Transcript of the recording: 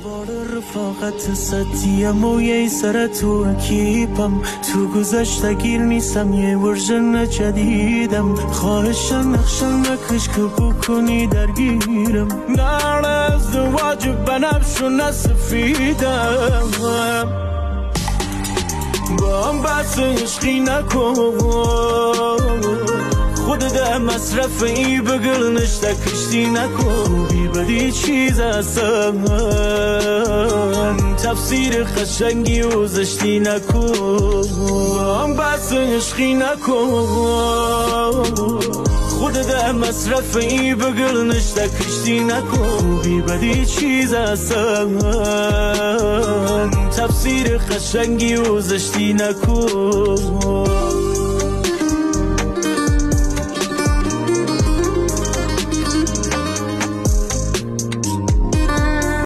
رفاقت ستیم و یه سر تو اکیپم تو گذشته گیر نیستم یه ورژن جدیدم خواهش نقشم نکش که بکنی درگیرم در ازدواج بنفش و نسفیدم با هم بحث عشقی نکن خودت مصرف ای بگل نشته کشتی نکن بی بدی چیز هستم تفسیر خشنگی و زشتی نکن هم بحث عشقی نکن خودت مصرف ای بگل نشته کشتی نکن بی بدی چیز هستم تفسیر خشنگی و زشتی نکن